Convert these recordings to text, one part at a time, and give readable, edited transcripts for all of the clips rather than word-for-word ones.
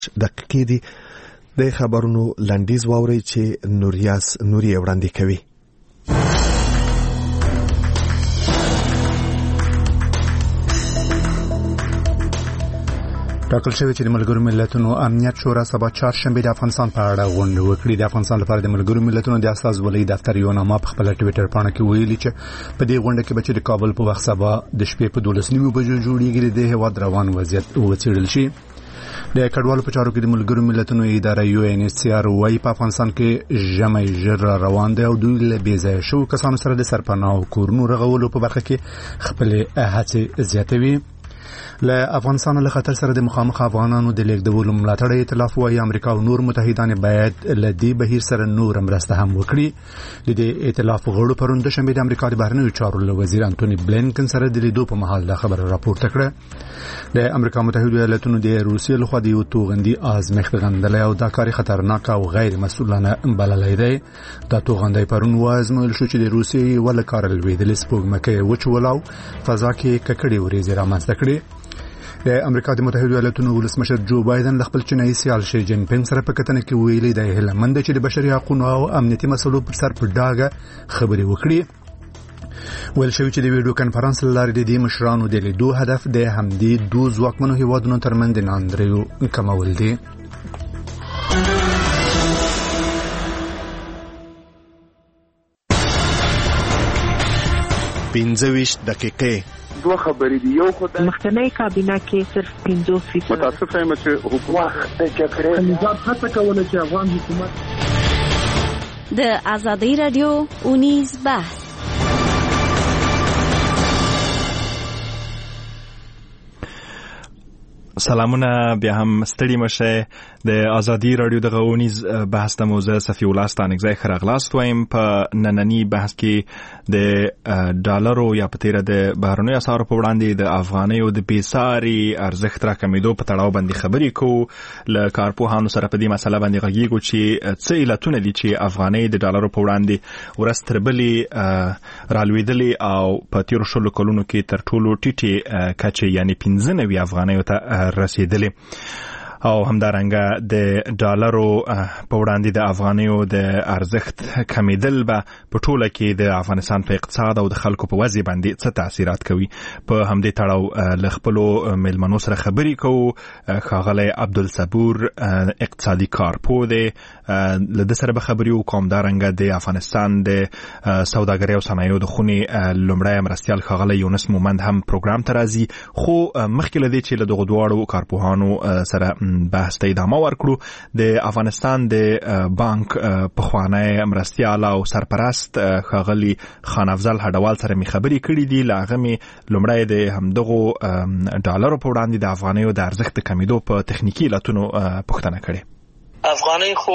دقیقې دي. د خبرونو لنډیز واوري چې نوري وړاندې کوي. ټاکل شوی چې د ملګرو ملتونو امنیت شورا سبا چهارشنبه د افغانستان په اړه غونډه وکړي. د افغانستان لپاره د ملګرو ملتونو د استازولۍ دفتر یو نامه په خپل ټوئیټر باندې کې ویلي چې په دې غونډه کې به د کابل په وخت سبا د شپې په 12:30 بجو جوړیږي د هیواد روان وضعیت وڅېړل شي. د کډوالو په چارو کې د ملګرو ملتونو اداره UNHCR وايي په افغانستان کې ژمی ژر روان دی او دوی له بې ځایه شو کسانو سره د سرپناه او کورونو رغولو په برخه کې خپل هڅې زیاتوي. له افغانستان له خطر سره د مخامخ افغانانو د لیږدولو ملاتړ ائتلاف وايي امریکا او نور متحدان باید له دې بهیر سره نور مرسته هم وکړي. د دې ائتلاف غړو پرون د شنبه د امریکا د بهرنیو چارو وزیر انټونی بلینکن سره د لیدو په مهال دا خبره راپورته کړه. د امریکا متحده ایالاتونو د روسیې لخوا د یو توغندي آزمایښت غندلې او دا کار خطرناک او غیر مسؤلانه بللی دی. دا توغندي پرون وازمول شو چې د روسیې ول کارل ویدل سپوږمکۍ وچولاو فضا کې ککړې ورېځې رامنځته کړې. د امریکا د متحده ایالاتونو ولسمشر جو بایدن د خپل چینایي سیال شي جین پینګ سره په کتنه کې ویلي دی هلمند چې د بشري حقوقو او امنیتي مسلو پر سر په ډاګه خبرې وکړي. ویل شوی چې د ویډیو کانفرنس لارې د دې مشرانو د لیدو هدف د همدې دوه ځواکمنو هیوادونو ترمنځ د ناندریو کمول دي. 25 دقیقې دوه خبرې دي. یو خدای مخکنی کابینه کې صرف 50% متاسف یم چې حکومت د جګړې نظام هڅه کوله چې افغان حکومت د ازادي رادیو اونیز بحث. سلامونه بیا هم ستړي مشه. د ازادي رادیو د غونیز بحث د موضوع صفی ولستان اگزای خراغلاست وایم په نننی بحث کې د ډالرو یا په تیر د بهرنیو اسعارو په وړاندې د افغانیو د بیساري ارزښت راکمېدو په تړاو باندې خبرې کوو. له کارپوهانو سره په دې مسله باندې غږیږو چې څه علتونه دي چې افغانۍ د ډالرو په وړاندې ورځ تر بلې رالوېدلې او په تیرو شلو کلونو کې تر ټولو ټیټې کچې یعنې 95 افغانیو ته رسیدلې. او همدارنګه د ډالرو په وړاندې د افغانیو د ارزښت کمیدل به په ټوله کې د افغانستان په اقتصاد او د خلکو په وضع باندې څه تاثیرات کوي. په همدې تړاو له خپلو مېلمنو سره خبرې کوو. ښاغلی عبدالصبور اقتصادي کارپوه دی، له ده سره به خبرې وکړو. همدارنګه د افغانستان د سوداګرۍ او صنایعو د خونې لومړی مرستیال ښاغلی یونس مومند هم پروګرام ته راځي. خو مخکې له دې چې له دغو دواړو کارپوهانو سره بحث ته ادامه ورکړو، د افغانستان د بانک پخوانی مرستیال او سرپرست ښاغلی خان افضل هډوال سره می خبرې کړې دي. له هغه می لومړی د همدغو ډالرو په وړاندې د افغانیو د ارزښت د کمیدو په تخنیکي علتونو پوښتنه کړې. افغانۍ خو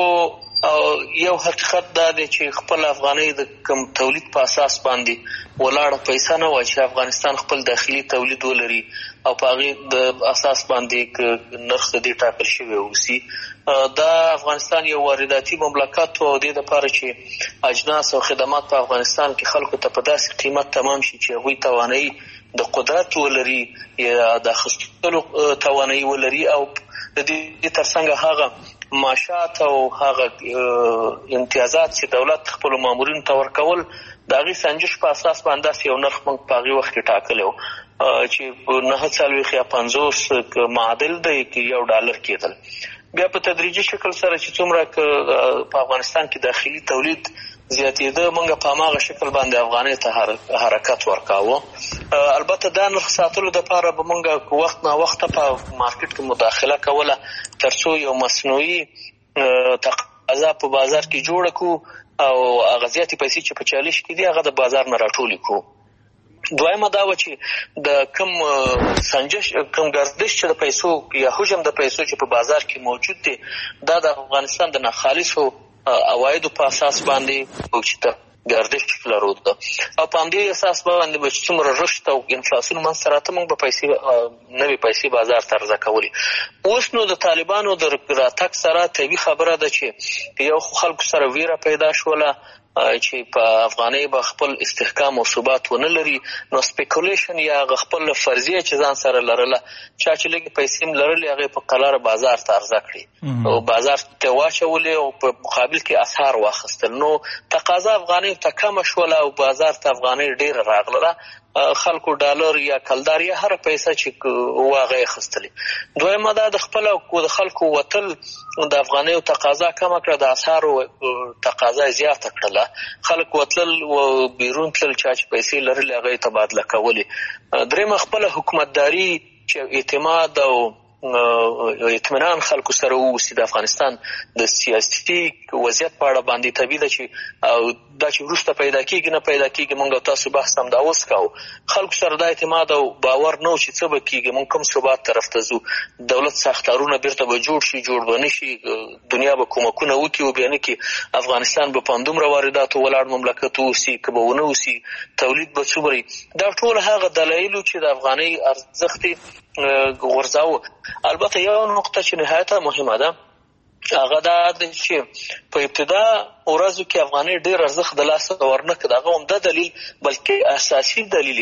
یو حقیقت دا دی چې خپل افغانۍ د کم تولید په اساس باندې ولاړه پیسې نه وای چې افغانستان خپل داخلي تولید ولري او په هغه د اساس باندې نرخ دې ټاکل شوی اوسي. دا افغانستان یو وارداتي مملکت او د لپاره چې اجناس او خدمات په افغانستان کې خلکو ته په داسې قیمت تمام شي چې هغوی توانایي د قدرت ولري یا د اخیستلو توانایي ولري او د دې ترڅنګ هغه معاشات او هغه امتیازات چې دولت خپل مامورینو ته ورکول د هغې سنجش په اساس باندې یو نرخ موږ په هغې وخت کې ټاکلی و چې 9.40 یا 50 معادل دی $1 کېدل. بیا په تدریجي شکل سره چې څومره په افغانستان کې داخلي تولید زیاتېده موږ په هماغه شکل باندې افغانۍ ته حرکت ورکاوه. البته دا نرخ ساتلو دپاره به موږ وخت نا وخته په مارکیټ کې مداخله کوله تر څو یو مصنوعي تقاضا په بازار کې جوړه کړو او هغه زیاتې پیسې چې په چالش کې دي هغه د بازار نه راټولې کړو. دویمه دا و چې د کم سنجش کم گردش چې د پیسو یا حجم د پیسو چې په بازار کې موجود دی دا د افغانستان د ناخالصو عوایدو په اساس باندې او چې گردش لرود او په همدې اساس باندې به څومره رشد او انفلاسیون منځته راته موږ به پیسې نوې پیسې بازار ته عرضه کولې. اوس نو د طالبانو د راتګ سره طبیعي خبره ده چې یو خلکو سره ویره پیدا شوله چې په افغانۍ به خپل استحکام او ثبات ونه لري نو سپیکولیشن یا خپل فرضیه چې ځان سره لرله چې لږ پیسې لرلې هغه په قلار بازار ته عرضه کړي او بازار ته واچولې او په مقابل کې اسعار واخیستل نو تقاضا افغانۍ ته کم شوله او بازار ته افغانۍ ډېره راغله خلکو ډالر یا کلدار یا هر پیسې چې واغې خستلې دویمه دا د خپل او د خلکو وتل د افغانۍ تقاضا کم کړه د اسعارو تقاضا زیاته کړله خلک وتل او بیرون تل چې پیسې لرلې هغه تبادله کولې درېمه خپل حکومتداري چې اعتماد او اطمینان خلکو سره ووسی د افغانستان د سیاسي وضعیت په اړه باندې طبیعي ده چې او دا چې وروسته پیدا کیږي نه پیدا کیږي موږ تاسو بحث هم دا اوس کوو خلکو سره د اعتماد او باور نو چې څه به کیږي موږ کوم ثبات طرف ته ځو دولت ساختارونه بیرته به جوړ شي جوړ به نشي دنیا به کومکونه وکړي او بیا نه کې افغانستان به په همدومره وارداتو ولاړ مملکت اوسي که به ونه اوسي تولید به څومره دا ټول هغه دلایلو چې د افغانۍ ارزښت غورځاو البته یو نقطه چې نهایتا مهمه ده هغه دا چې په ابتدا ورځو کې افغانۍ ډېر ارزښت د لاسه ورنکړ هغه هم د دلیل بلکې اساسي دلیل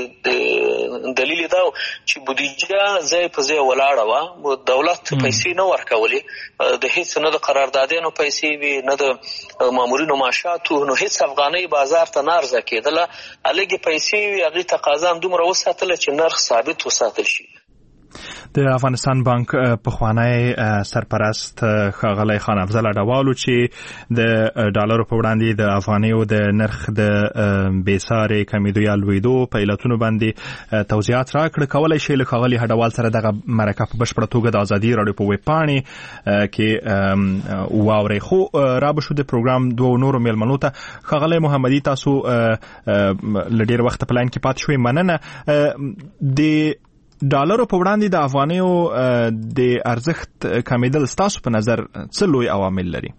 دا چې بودیجه ځای په ځای ولاړه وه دولت پیسې نه ورکولې د هیڅ نه د قراردادونو پیسې وي نه د مامورینو معاشاتو نو هیڅ افغانۍ بازار ته نه عرضه کېدله هلکې پیسې وي هغې تقاضا هم دومره وساتله چې نرخ ثابت وساتل شي د افغانستان بانک پخوانی سرپرست ښاغلی خان افضل اډوالو چې د ډالرو په وړاندې د افغانیو د نرخ د بېسارې کمیدو یا لویدو په علتونو باندې توضیحات راکړه کولی شي له ښاغلي اډوال سره دغه مرکه په بشپړه توګه د ازادي راډیو په ویب پاڼې کې واورئ خو را به شو د پروګرام دوو نورو میلمنو ته ښاغلی محمدي تاسو له ډېر وخته په لاین کې پاتې شوئ مننه د ډالرو په وړاندې د افغانیو د ارزښت کمیدل ستاسو په نظر څه لوی عوامل لري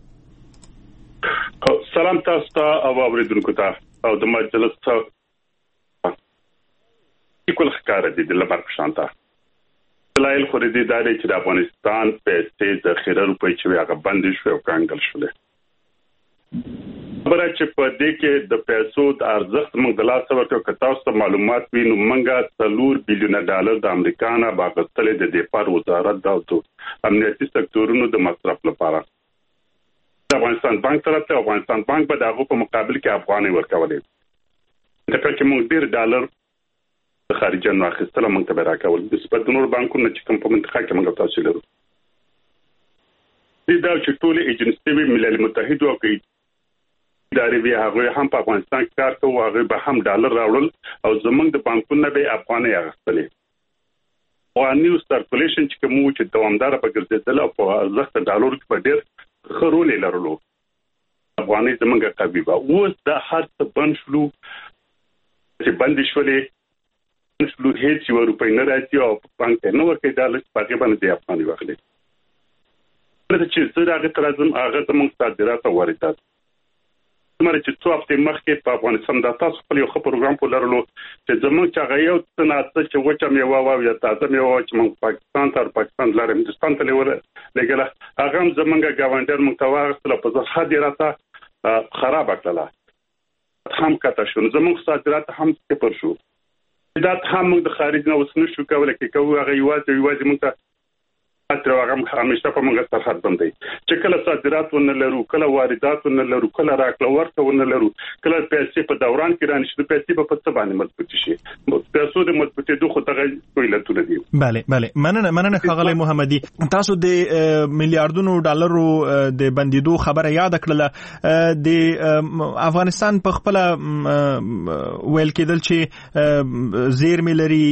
سلام تاسو ته او اوریدونکو ته او د مجلس ته کول ښکار دي د لمر په شان ته دلایل خو دې داري چې د افغانستان پیسې د خیره روپۍ چې هغه بندي شو او کانګل شول خبره چې په دې کې د پیسو د ارزښت موږ د لاسه ورکړو که تاسو ته معلومات وي نو موږ 4 بلیونه ډالر د امریکا نه باغستلې د دفاع وزارت او امنیتي سکتورونو د مصرف لپاره د افغانستان بانک طرف ته افغانستان بانک به دغه په مقابل کې افغانۍ ورکولې دا چې موږ ډیر ډالر د خارجه نه اخیستل موږ ته راکول نسبت د نور بانکونو چې کوم په منطقه کې موږ تاسو لرو دا چې ټول ایجنسي ملل متحد او کې ادارې به هغه هم په افغانستان کې کار کوي هغه به هم ډالر راوړل او زمونږ د بانکونو به افغانۍ اخیستلې او نیو سرکولیشن چې کوم چې دوامدار په ګرځېدل او په ارزښت ډالر کې په ډېر خرول لرلو افغانۍ زمونږه قوي به اوس د هر څه بند شلو چې بند شولې شلو هیڅ یو روپۍ نه راځي او بانک نه ورکړي ډالر په هغه باندې د افغانۍ واخلي چې زه هغه ترازم هغه زمونږ صادرات او واردات مره چې څو هفته مخکې په افغانستان د تاسو خپل یو پروګرام په لرلو چې زموږ چې هغه یو څه چې وچه میوه او یا تازه میوه چې موږ پاکستان لاره هندستان ته لګله هغه هم زمونږ ګاونډر متواغسل په ځخه دی راته خراب کړله هم کته شو زموږ صادرات هم صفر شو دا هم موږ د خارج نه وسنه شو کولای کې کوو هغه یوازې موږ ته تر هغه همیشه په موږ سرحد باندې چې کله صادرات ونه لرو کله واردات ونه لرو کله راکړه ورکړه ونه لرو کله پیسې په دوران کې رانشي پیسې په څه باندې مضبوط شي پیسو د مضبوطې دوه خدای ویلتونه دي bale مننه ښاغلی محمدي تاسو د میلیارډونو ډالرو د بندیدو خبره یاد کړله د افغانستان په خپل ویل کېدل چې زیرمې لري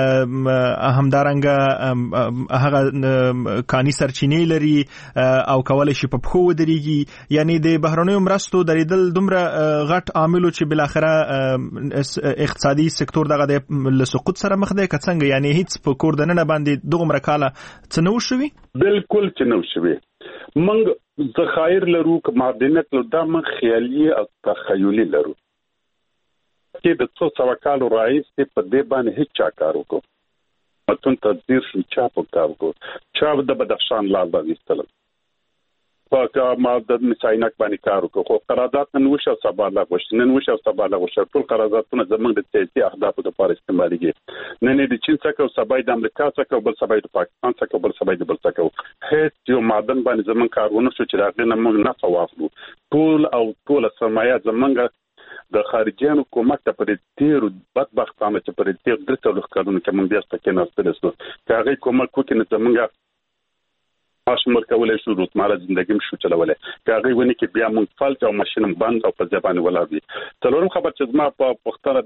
همدارنګه هغه کانی سرچینې لري او کولای شي په پخو ودرېږي یعنی د بهرنیو مرستو درېدل دومره غټ عاملو چې بل اخره اقتصادي سکتور دغه د سقوط سره مخ دی که څنګه یعنی هیڅ په کور دننه باندې دغه مرکاله څه نه وشوي بالکل چې نه وشوي موږ ذخایر لرو که معدنیات لرو دا موږ خیالي او تخیلي لرو چې د څو سوه کالو راهیسې په دې باندې هیڅ چا کار وکړو متون تدبیر شو چا په کار کو چا د بدخشان لار باندې استل په ماده مساینک باندې کار وکړو خو قرارداد نن وشو سبا لا غوښتل ټول قراردادونه زموږ د سیاسي اهدافو لپاره استعمالېږي نن د چین څخه او سبا د امریکا څخه بل سبا د پاکستان څخه بل سبا د بل څخه هیڅ یو معدن باندې زموږ کارونه شو چې راغلی نه موږ نه فواخلو ټول سرمایه زموږ د خارجيان حکومت ته پر تیر بدبختانه چې پر تیر درته لوخکارونه کې موږ بیا ستکه نه ستلسو هغه کومه کوکې نه زموږ ماشمر کولای شو روزمره زندگیم شو چلولای هغه ونی کې بیا موږ فالټ او ماشینم بند او په ځبانه ولا دي څلورم خبر چې ما په پښتنه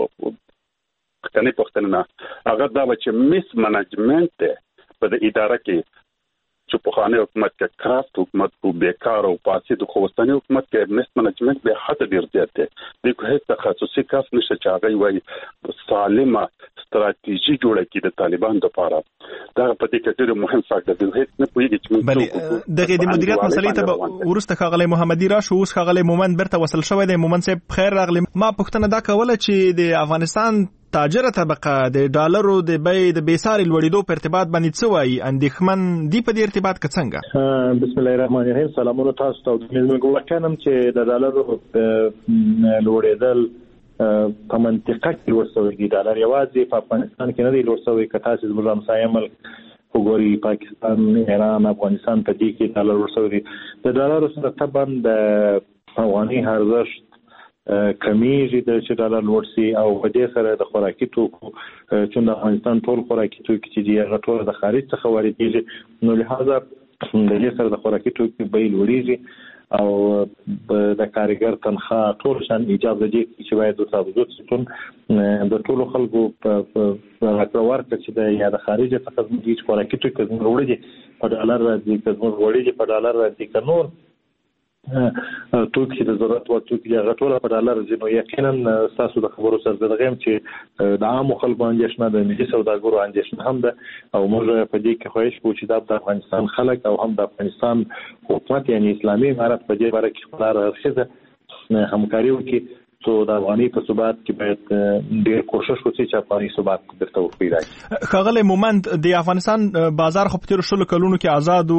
نه هغه دا چې میس منیجمنت په د اداره کې چې په خانه حکومت کې کرافت حکومت کو بیکار او پاسې د خوستاني حکومت کې میس منیجمنت به حد ډیر زیات دی د هیڅ تخصصي کس نشي چې هغه وایي سالمه ستراتیژي جوړه کړي د طالبان لپاره دا په دې کې ډېر مهم فاکټور دی هیڅ نه پوهیږي چې موږ دغه د مدیریت مسلې ته ورسته خاغلی محمدي راشو اوس خاغلی مومن برته وصل شوی دی مومن صاحب خیر راغلی ما پښتنه دا کوله چې د افغانستان تاجره طبقه د ډالرو د بیې د بیساري لوړېدو په ارتباط باندې څه وایي اندېښمن دي په دې ارتباط کې څنګه بسم الله الرحمن الرحیم سلامونه تاسو ته ملګرو وکړم چې د ډالرو لوړېدل په منطقه کې ورسوي دي ډالر یوازې په افغانستان کې نه دی ورسوي که تاسو زموږ همسایه ملک وګورئ پاکستان ایران افغانستان په دې کې ډالر ورسوي دي د ډالرو سره طبعا د افغاني ارزښت کمیږي د چې ډالر لوړ شي او په دې سره د خوراکي توکو چې د افغانستان ټول خوراکي توکي چې دی هغه ټول د خارج څخه واردېږي نو لہذا د دې سره د خوراکي توکو بیې لوړېږي او د کارګر تنخواه ټول شان ایجاب لري چې باید د ثابت ستون د ټول خلکو په راکړور چې د یا د خارج څخه د خوراکي توکو وړي په ډالر راځي که وړي په ډالر راځي که نور توکي د ضرورت او توکي هغه ټول په ډالر ځینو یقینا تاسو د خبرو سره دغه چې د عام خلکو اندېښنه د ملي سوداګرو اندېښنه هم ده او موږ په دې کې خواهش کوو چې د افغانستان خلک او هم د افغانستان حکومت یعنی اسلامي امارت په دې باره کې خپل راځي همکاري وکړي سو د افغاني په ثبات کې باید ډېر کوشش وکړي چې افغاني ثبات درته وکړي. خغل مومند د افغانستان بازار خو په تیر شلو کلونو کې آزاد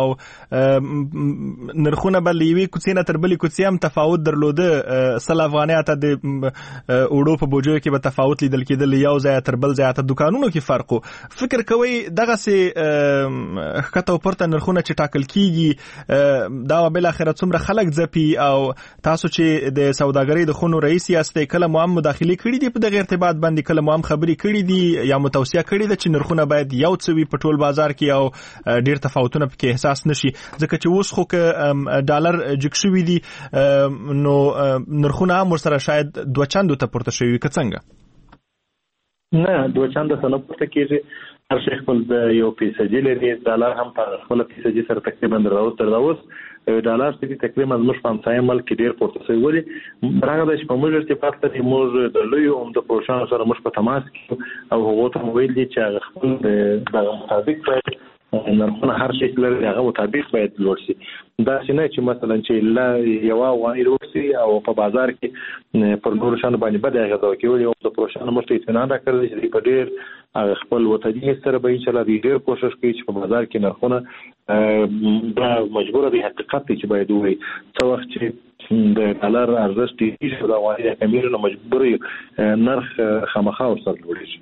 او نرخونه بل یوي کوڅینه تر بلې کوڅې هم تفاوت درلوده سل افغانۍ ته د اوړو په بوجو کې به تفاوت لیدل کېدل یو ځای تر بل ځای ته دکانونو کې فرق فکر کوي دغه سي خطو پرته نرخونه چې ټاکل کیږي دا بل اخرت څومره خلک ځپي او تاسو چې د سوداګرۍ د نو رئیس یاست کله مو هم مداخله کړې دي په دغه ارتباط باندې کله مو هم خبري کړې دي یا متوصيه کړې ده چې نرخونه باید یو څوي په ټول بازار کې او ډیر تفاوتونه پکې احساس نشي ځکه چې اوس خو ک ډالر جګ شوی دي نو نرخونه هم ورسره شاید دوه چاندو ته پورته شوی که څنګه نه دوه چاند ته نه پورته کیږي هر شي خپل د یو پیسې لري ډالر هم په خپل پیسې سره تقریبا دراوس ډالر چې تقریبا موږ په همسایه ملک کې ډیر پورته شوی ولې برابر د شپږ موږ ارتباط ته موږ د لوی عمده پروشان سره موږ په تماس کې او هغه ته ویل دي چې خپل د مطابق باید نرخونه هر شي لري هغه مطابق باید لوړ شي دا څنګه چې مثلا چې لا یو وانه لوړ شي او په بازار کې پر نور شان باندې بد هغه دا کوي او د پروشان موږ ته اطمینان راکړل چې په ډیر خپل وطني سره به ان شاء الله ډیر کوشش کوي چې په بازار کې نرخونه دا مجبور دي حقیقت چې باید وي څو وخت چې د ډالر ارزښت یې د وایي کمیره مجبوري نرخ خامخا او سر لوړیږي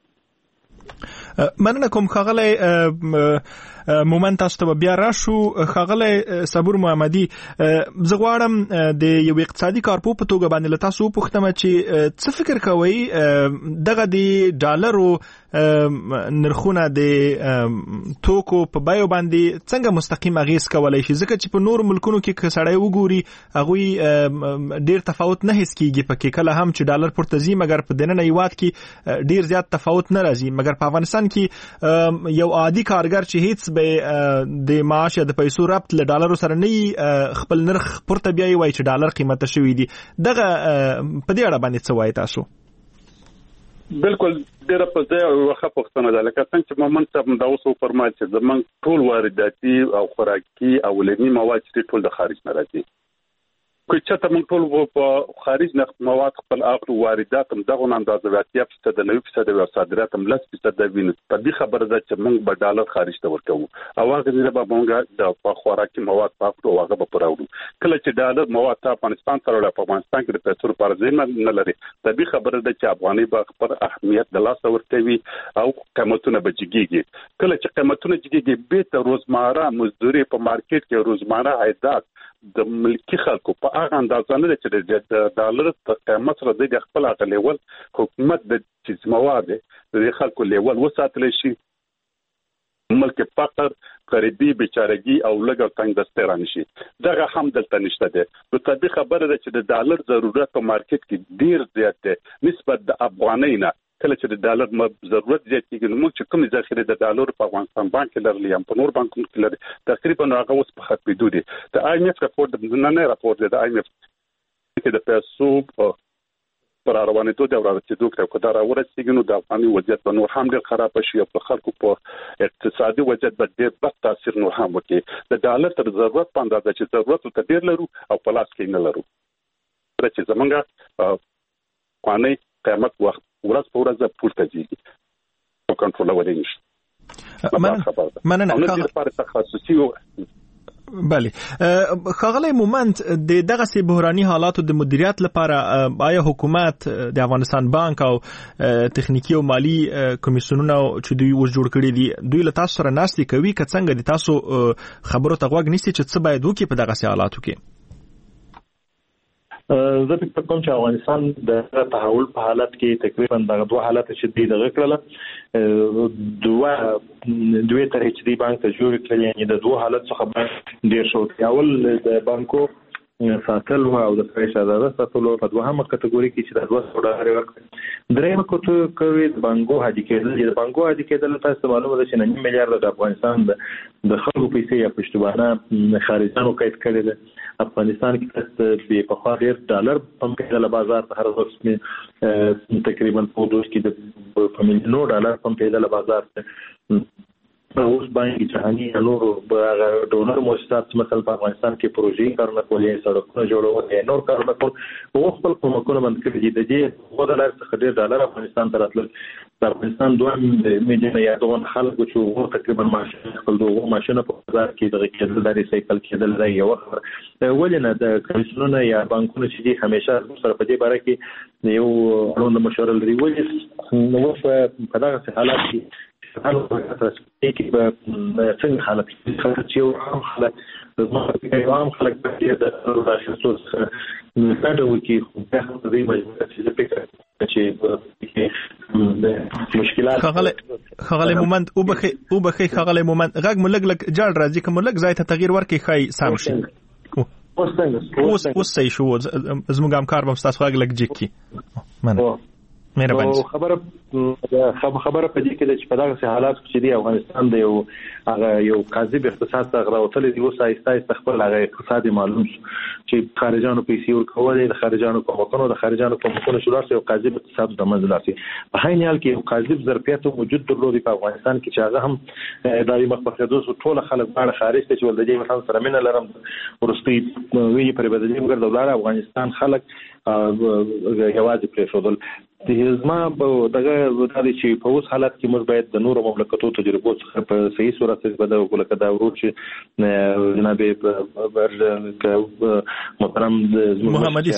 مننه کوم خغله مومنت تاسو ته بیا راشو خغله صبور محمدي زه غواړم د یو اقتصادي کارپو په توګه باندې له تاسو پوښتنه چې څه فکر کوئ دغه د ډالرو نرخونه د توکو په بایو باندې څنګه مستقیم اغیز کولای شي ځکه چې په نور ملکونو کې سړی وګوري هغه ډیر تفاوت نه حس کیږي پکې کله هم چې ډالر پورته ځي مګر په دننه یوات کې ډیر زیات تفاوت نه راځي مګر په افغانستان کې یو عادي کارګر چې هیڅ به د معاش یا د پیسو ربط له ډالرو سره نه خپل نرخ پورته بیا وایي چې ډالر قیمت شوی دی دغه په دې اړه باندې څه وایي تاسو بالکل ډېر په ځای او وخت پښتنه ده لکه څنګه چې مومن صاحب دا اوس فرمایي چې زمونږ ټول وارداتي او خوراکي او لنی مواد چې ټول د خارج نه راځي کوم چې ته موږ ټول په خارج نفت مواد خپل اخر واردات هم دغه اندازه واتیا په 90% او صادرات هم 10% ویني په دې خبره ده چې موږ به ډالر خارج ته ورکوو او هغه دې به موږ د خوراکي مواد په هغه به پراوړو کله چې ډالر مواد ته افغانستان ته راوړل په افغانستان کې د پیسو لپاره ځای نه لري طبيعي خبره ده چې افغاني به خپل اهمیت د لاس ورکوي او قیمتونه به جګیږي کله چې قیمتونه جګیږي به ته روزمره مزدوري په مارکیټ کې روزمره عایدات د ملکی خلکو په هغه اندازه نه چې د ډالر په قیمت سره د خپل غلیول حکومت د چې مواد د خلکو لیول وساتل شي ملک فقر غریبي بیچارهګي او لګ تنگ دسته رانه شي دغه هم دلته نشته ده نو طبيعي خبره ده چې د ډالر ضرورت په مارکیټ کې ډیر زیات ده نسبت د افغانۍ نه کله چې د ډالر ضرورت زیات کېږي نو چې کوم ذخیره د ډالر په افغانستان بانک لري یا په نور بانکونو کې لري تقریبا هغه اوس په ختمېدو دي د آی ایم ایف راپور د نن راپور دی د آی ایم ایف کې د پیسو پر روانېدو د ورته دوه کډه راورسېږي نو د افغاني وضعیت په نور هم ډېر خراب شي او په خلکو په اقتصادي وضعیت باندې ډېر بد تاثیر نور هم وکړي د ډالر تر ضرورت په اندازه چې ضرورت ته ډېر لرو او په لاس کې نه لرو چې زمونږ قانوني قیمت وخت ورځ په ورځ پورته کیږي او کنټرول ولې نشي مننه نو د تخصصي بله خغلی مومند د دغه سي بحراني حالاتو د مدیریت لپاره آیا حکومت د افغانستان بانک او تخنیکی او مالی کمیسیونونه چې دوی ور جوړ کړی دي دوی له تاسو سره ناستي کوي که څنګه د تاسو خبرو ته غوږ نیسي چې څه باید وکړي په دغه سي حالاتو کې زه فکر کوم چې افغانستان د تحول په حالت کې تقریبا دغه دوه حالات چې دغه کړل دوه تر چې دی بانک ته جوړ کړل یعنی د دوه حالت څخه ډیر شو اول د بانکو ساتل او د پیسې اداره ساتلو په دوهمه کټګوري کې چې د $200 ورکړي درېمه کټګوري د بانکو هدي کېدل د بانکو هدي کېدل تاسو معلومه ده چې 9 میلیارډ د افغانستان د خلکو پیسې یا پښتوانه خارجانو قید کړي ده افغانستان کې په په خوا ډیر ډالر پم کېدل بازار ته هر وخت تقریبا په دوه کې د $1 میلیون پم کېدل بازار ته اوس باندې جهاني نور ډونر مؤسسات مثلا په افغانستان کې پروژې کارونه کولې سړکونه جوړول نور کارونه کول او خپل کومکونه باندې کړی دي چې $1 څخه $1 افغانستان ته راتلل د افغانستان 2 میلیون یا 2 خلکو چې تقریبا ماشين خپل دوه ماشين په بازار کې دغه کېدل د ریسایکل کېدل دی یو ولنه د کمیسیونونه یا بانکونو چې همیشه سره په دې باره کې یو اړوند مشوره لري ولې نو په دغه حالات کې کې به څنګه حالت چې یو عام حالت د عام خلک په دې د راځو څخه دا وکی خو په دې مجبور چې مشکلات خغلی مومند او بخي خغلی مومند غږ ملګ لګ جړ راځي کوم لګ ځای ته تغییر ورکړي خای سم شي اوس صحیح شو زموږ همکار به تاسو غږ لګ جکی مننه مهرباني خبره په دې کې چې په دغه حالات کې دی افغانستان د یو کاذب اقتصاد څخه راوتل دی او سایسته خپل هغه اقتصادي معلوم چې خارجانو پیسې ورکول د خارجانو کومکونو شروع یو کاذب اقتصاد د منځ لاسي په هاي حال کې یو کاذب ظرفیت موجود درلودي په افغانستان کې چې هغه هم اداري مخفض ټول خلک باندې خارج ته چې ولدي مثلا سره من لرم ورستي وی پر بدلې موږ د دولار افغانستان خلک یوازې پریښودل زما په دغه د چې په اوس حالت کې موږ باید د نورو مملکتو تجربو څخه په صحیح صورت بدل وکړو کدا ورو چې جناب محترم محمدي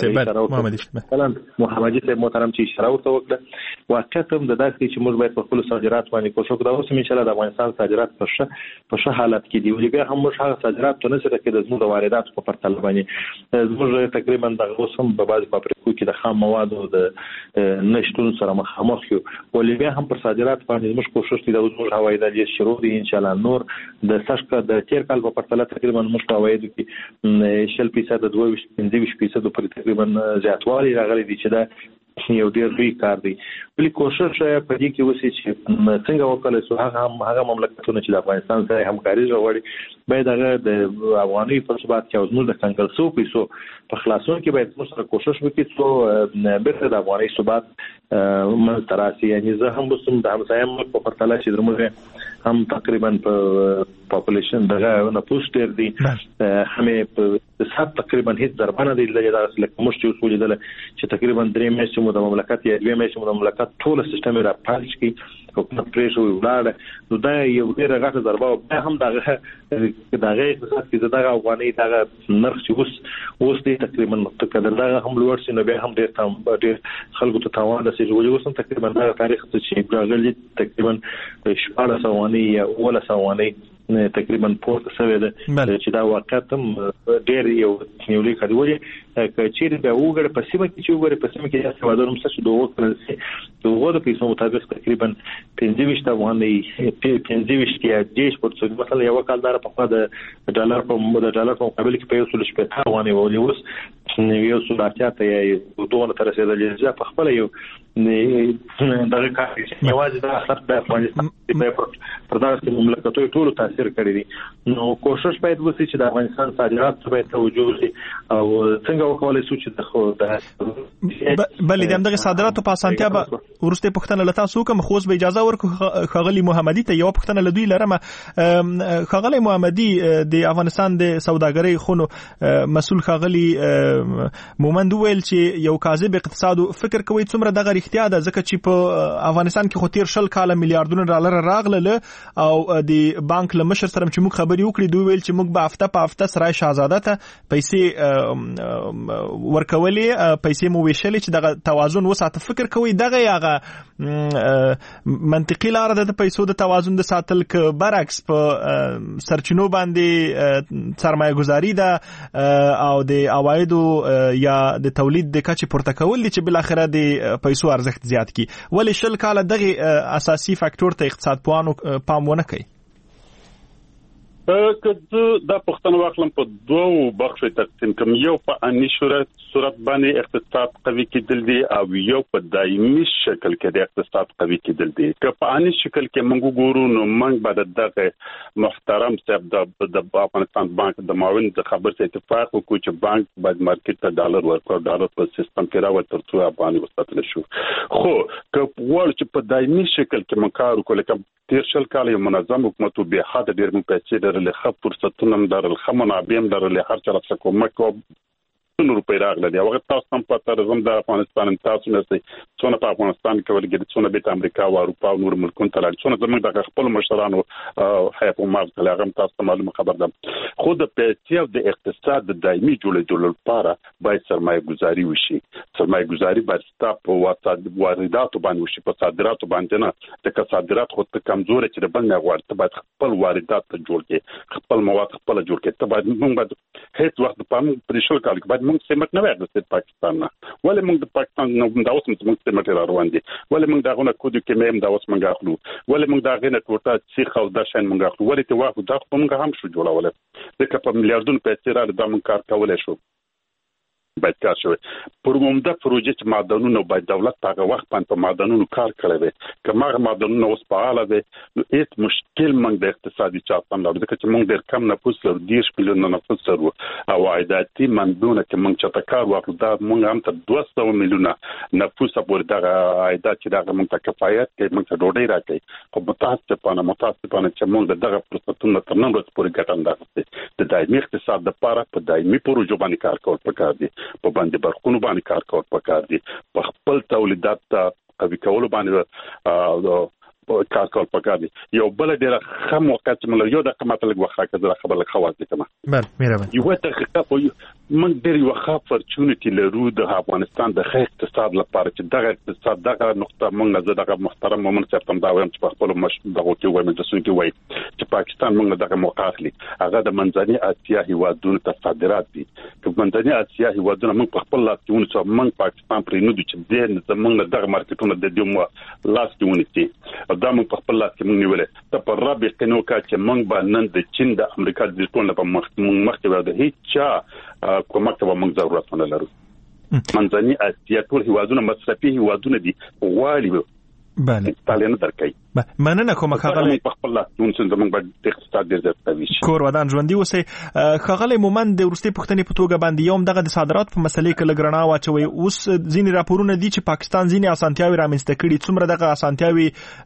صاحب محترم چې اشاره وکړه واقعیت هم د داسې چې موږ باید په خپل صادرات باندې کوشش وکړو اوس ان شاء الله د افغانستان صادرات په ښه حالت کې دي ولې بیا هم موږ هغه صادرات ته نه سره کې د زموږ د وارداتو په پرتله باندې موږ تقریبا د اوس هم په بعض فابریکو کې د خام موادو د نشټون سره مخامخ یو ولې بیا هم پر صادرات باندې موږ کوشش کوي د اوس هوایي دهلیز شروع دي ان شاء الله نور د سشکا د تیر کال په پرتله تقریبا موږ هوایي کې 0.5% د 2.5% پر تقریبا زیاتوالی راغلي دي چې دا یو ډیر لوی کار دی بلې کوشش په دې کې وسی چې څنګه وکړل شو هغه مملکتونه چې د افغانستان سره همکاري غواړي باید هغه د افغاني په ثبات کې اوس د کنګل سو پیسو په خلاصون کې باید موږ سره کوشش وکړو چې بیرته د افغاني ثبات من تراسي یعنی زه هم بسم د همسایم په پرتله چې درمغه هم تقریبا په پاپولیشن دغه نفوس ډیر دي همې په صد تقریبا هیڅ ضربانه دی لږه لکه مشتي اصول دي چې تقریبا 3 میاشتې مو د مملکت یا 2 میاشتې مو د مملکت ټول سیستم را پالش کی حکومت پریشو ولاړ نو دا یو ډیر غټه ضربه او هم دغه اقتصاد کې دغه افغاني دغه نرخ چې اوس دي تقریبا متقدر دغه هم لوړ شي نو به هم ډیر خلکو ته تاوان رسیږي وجه اوس تقریبا دا تاریخ چې راغلی تقریبا 1400 وانی یا 1900 وانی تقریبا پورته شوی دی چې دا واقعیت هم ډیر یو نیولې کړي وایي چې دا وګړي په سیمه کې چې وګړي په سیمه کې یا سوادونو مسه دوه کرنسي دوه د پیسو مطابق تقریبا 25 افغاني 25 کې دیش په څیر مثلا یو کالدار په خوا د ډالر په مقابل کې په یو سل شپه افغاني ولې اوس یو سل اتیا یا دوه تر رسیدلې ځکه په خپل یو دغه کار چې یوازې د اخلاق د افغانستان په دغه مملکتو ټول تاثیر کړی دي نو کوشش باید وشي چې د افغانستان صادرات ته باید توجه وشي او څنګه وکولای شو چې د خو د بلې دغه صادراتو په اسانتیا به ورسته پښتنه لتا سو کوم خوځ به اجازه ورکو خغلی محمدي ته یو پښتنه لدوی لرمه خغلی محمدي د افغانستان د سوداګرۍ خونو مسول خغلی مومند ویل چې یو کاذب اقتصاد فکر کوي څومره دغه اړتیا ده ځکه چې په افغانستان کې خو تیر 10 کال میلیارډونه ډالر راغله او د بانک له مشر سره چې موږ خبري وکړې دوی ویل چې موږ به هفته سرای شاهزاده ته پیسې ورکولې پیسې مو ویشلې چې دغه توازن وساته فکر کوي دغه یاغه منطقي لار ده د پیسو د توازن د ساتل ک برعکس په سرچینو باندې سرمایه گذاری ده او د عوایدو یا د تولید د کچې پورته کول دي چې بل اخره د پیسو ارزښت زیات کی ولې 10 کال دغه اساسي فاکټور ته اقتصاد پوهانو پام ونه کوي که دا پښتنه واخلم په دوه بخښه تقسیم کوم یو په اني صورت باندې اقتصاد قوي کېدل دي او یو په دایمي شکل کې د اقتصاد قوي کېدل دي که په اني شکل کې موږ ګورو نو موږ بعد دغه محترم صاحب د افغانستان بانک د معاون د خبر څخه اتفاق وکړو چې بانک باید مارکیټ ته ډالر ورکړي ډالر په سیستم کې راوړي ترڅو افغاني وساتل شي خو که ول چې په دایمي شکل کې مکار وکړي کوم تیر شل کال یو منظم حکومت به حد ډیر مو پیسې درلې خپ فرصتونه درل خمنه بیم درلې هر چا څه کومک روپی راغله دی هغه تاسو هم په ترزم د افغانستان تاسو نه سي څونه په افغانستان کې ورګي څونه به امریکا او اروپا او نور ملکونو ته لاړ څونه زموږ د خپل مشرانو حیف او مارک هغه تاسو معلومه خبر ده خو د پیسې او د اقتصاد د دایمي جوړېدو لپاره باید سرمایه گذاري وشي سرمایه گذاري باید ستاسو وارداتو باندې وشي په صادراتو باندې نه د صادرات خو ته کمزوري چې د بل نه غواړي ته باید خپل واردات ته جوړ کړي خپل مواد خپل جوړ کړي ته باید موږ هیڅ وخت په پرېښول کال کې باید موږ سمټ نه وایو د پاکستان نه ولې موږ د پاکستان نو دا اوس موږ سمټ روان دي ولې موږ داغونه کوډ کې مېم دا اوس موږ اخلو ولې موږ داغه نه ټوټه سیخ او دا شین موږ اخلو ولې ته واخو دا موږ هم شو جوړول ځکه په میلیارډونو پیسې را د موږ کار کولای شو باید کار شوی پرمومده پروژې چې معدنونو باید دولت هغه وخت په معدنونو کار کړی وي کمه معدنونو اوس فعال دي نو هیڅ مشکل موږ د اقتصادي چاپن لرو ځکه چې موږ ډېر کم نفوس لرو 10 میلیون نفوس لرو او عایداتي منبعونه چې موږ چاته کار وکړو دا موږ هم تر 200 میلیونه نفوس پورې دا عایدات چې دا موږ ته کفایت کوي موږ ته ډوډۍ راکړي خو متاسفانه چې موږ دغه فرصتونه تر نن ورځې پورې ګټه نه اخلي د دایمي اقتصاد لپاره په دایمي پروژو باندې کار کول پکار دي په باندې برخونو باندې کار کول پکار دي په خپل تولیدات ته قوي کول باندې کار کول پکار دي یو بل ډیر خام وخت چې مله یو د قیمت لګ وخت کړه خبر لګ خواص دي کما بله مهرباني یو دقیقه من ډیر یو ښه اپورچونټی لرو د افغانستان د ښه اقتصاد لپاره چې دغه اقتصاد دغه نقطه مونږ زه دغه محترم مومن صاحب ته دا وایم چې په خپل دغه کې وایم د سونګي وای چې پاکستان مونږ دغه موقع اخلي هغه د منځنۍ اسیا هیوادونو ته صادرات دي چې منځنۍ اسیا هیوادونه مونږ په خپل لاس کې ونیسو مونږ پاکستان پرې نه دي چې د زمونږ دغه مارکیټونه د دې لاس کې ونیسي دا مونږ په خپل لاس کې مونږ نیولې ته پر رابع کنو کا چې مونږ باندې د چین د امریکا د ټول په مخکې د هیڅ کومک ته موږ ضرورت نه لرو منځنۍ اسیا ټول هیوادونه مصرفي هیوادونه دي غواړي تعالی نه درکای مننه کوم خغلی په خپل نن څنګه موږ د اقتصاد د زیاتوي کور ودان ژوندۍ اوسې خغلی مومن د ورستي پښتنې په توګه باندې یوم دغه د صادرات په مسلې کې لګرنا واچوي اوس ځینې راپورونه دي چې پاکستان ځینې اسانتیاوي رامنځته کړي څومره دغه اسانتیاوي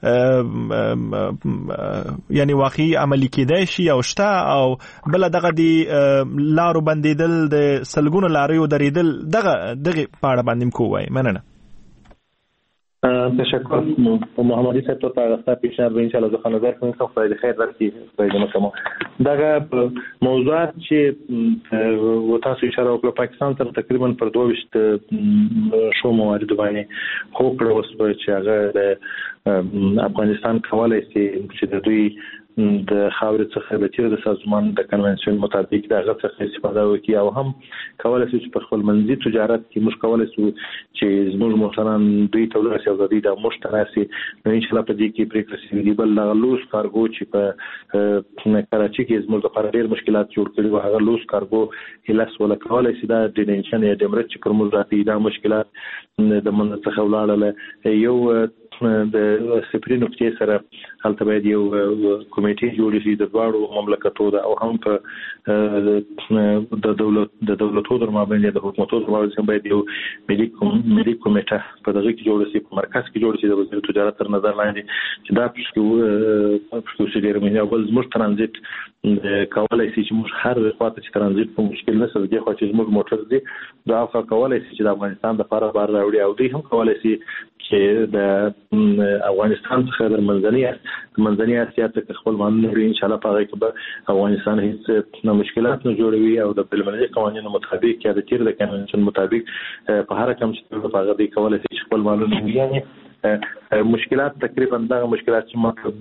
یعنی واقعي عملي کېدای شي او شته او بل دغه د لارو بندیدل د سلګونو لاریو درېدل دغه پاړه باندې کوی مننه تشکر محمدي صاحب ته تاسو پیشنهاد ان شاء الله ځخه نظر کوم خو فائدې خیر راځي فائدې مکمل دغه موضوعات چې و تاسو اشاره وکړه پاکستان تر تقریبا پر 22 شو موارد باندې خو کړو چې هغه د افغانستان کولای شي چې د دوی د خاورې څخه د تیر د سازمان د کنونشن مطابق د هغه څخه استفاده وکړي او هم کولای شي چې په خپل منځي تجارت کې موږ کولای شو چې زموږ محترم دوی تولید او ازادي د مشترکي نو ان شاء الله په دې کې پریکړه شوې بل لوس کارګو چې په کراچي کې زموږ لپاره ډېر مشکلات جوړ کړي او هغه لوس کارګو هلاس ولا کولای شي د ډیټنشن یا د مرچ پر موږ راځي دا مشکلات د منځ څخه ولاړل یو د سپری نقطې سره هلته باید یو کمیټه جوړ شي د دواړو مملکتونو او هم په د دولتونو درمابین د حکومتونو درمابین باید یو ملي کمیټه په دغه کې جوړ شي په مرکز کې جوړ شي د وزیر تجارت تر نظر لاندې چې دا پښتو ډېر مهمه بل زموږ ترانزیت کولای شي چې موږ هر خواته چې ترانزیت په مشکل نه سره دی خو چې موږ موټر دي دا کولای شي چې د افغانستان د لپاره بار راوړي او دوی هم کولای شي چې د افغانستان څخه د منځنۍ اسیا ته خپل باندې ان شاء الله په هغه کې به افغانستان هیڅ مشکلات نه جوړوي او د بلمنلي قوانینو مطابق یا د تیر د کنونشن مطابق په هر کوم چې په هغه دی کولای شي خپل معلومات یعنی مشکلات تقریبا دغه مشکلات چې مطلب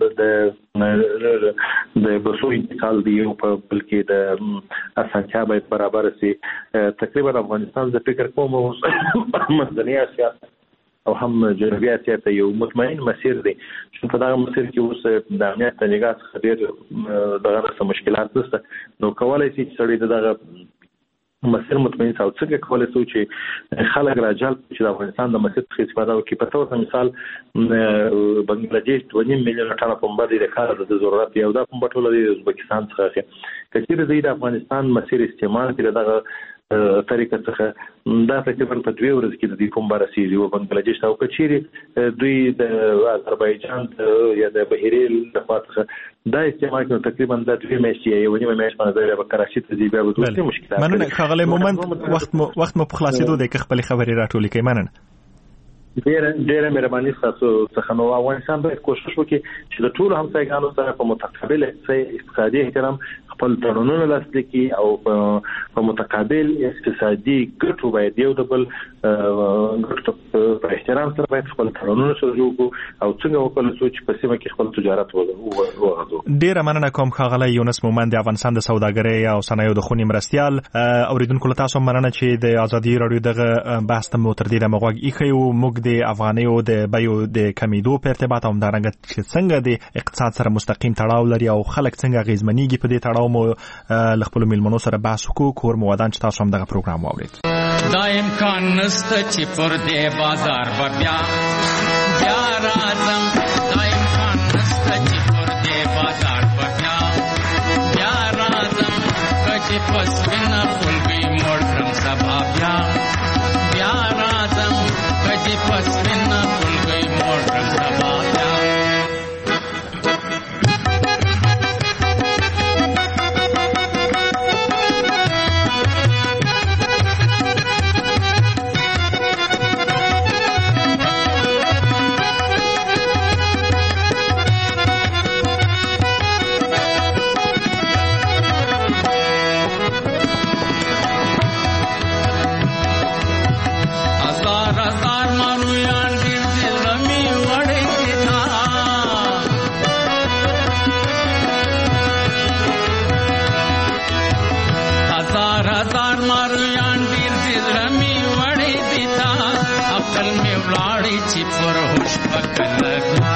د بسو انتقال دی او په بلکې د اسانتیا باید برابر شي تقریبا افغانستان د فکر کوم منځنۍ اسیا او هم جنوبي اسیا ته یو مطمئن مسیر دی چې په دا مسیر کې اوس د امنیت تنګات خبر دغه مشکلات نشته نو کولای شي چې سړی دغه مسیر مطمئن او څنګه کولای شي چې خلک راځي چې د افغانستان د مسیر څخه استفاده وکړي په تور مثال بنگلاديش 2.5 میلیون ټنه پنبه د کار د ضرورت یو د پنبه ټول د ازبکستان څخه کچېره د افغانستان مسیر استعمال کړي دغه طریقه څخه دا تقریبا په 2 ورځې کې د دې کوم برسېږي او بنگلاديش او کچېره دوی د آذربایجان یا د بحیرې د خاطر دا استعمال کوي تقریبا د 2 میاشتې یو نیمه میاشت باندې په کراچي ته دی بیا د مشکلات مننه خغلی مومن وخت مو په خلاصېدو د خپل خبري راټولې کوي مننه ډېر مهرباني تاسو څخه نو افغانستان باید کوشش وکړي چې د ټولو همسایګانو سره په متقابل اقتصادي احترام خپل تړونونه لاسلیک کړي او په متقابل اقتصادي ګټو باید یو د بل ګټو په احترام سره باید خپل تړونونه سره جوړ کړو او څنګه وکړو چې په سیمه کې خپل تجارت وغځو ډېر مننه کوم خغلی یونس مومن د افغانستان د سوداګرۍ او صنایعو د خونی مرستيال اوریدونکو تاسو مننه چې د ازادي رادیو دغه بحث ته مو تر دې د مغوږ ایخیو موږ د افغانیو د بیو د کمیدو په ارتباط هم دارنګ چې څنګه د اقتصاد سره مستقیم تړاو لري او خلک څنګه غیزمنیږي په دې تړاو مو خپل میلمنو سره بحث وکړو کور مو ودان چې تاسو هم دغه پروګرام واورید دا امکان نشته چې پر دې بازار بیا راځم دا امکان نشته چې پر دې بازار بیا راځم چې پس وینا خلګي مړ کړم سبا بیا راځم چې پس وینا خلګي مړ کړم سبا بیا چې پر هوش پکلګ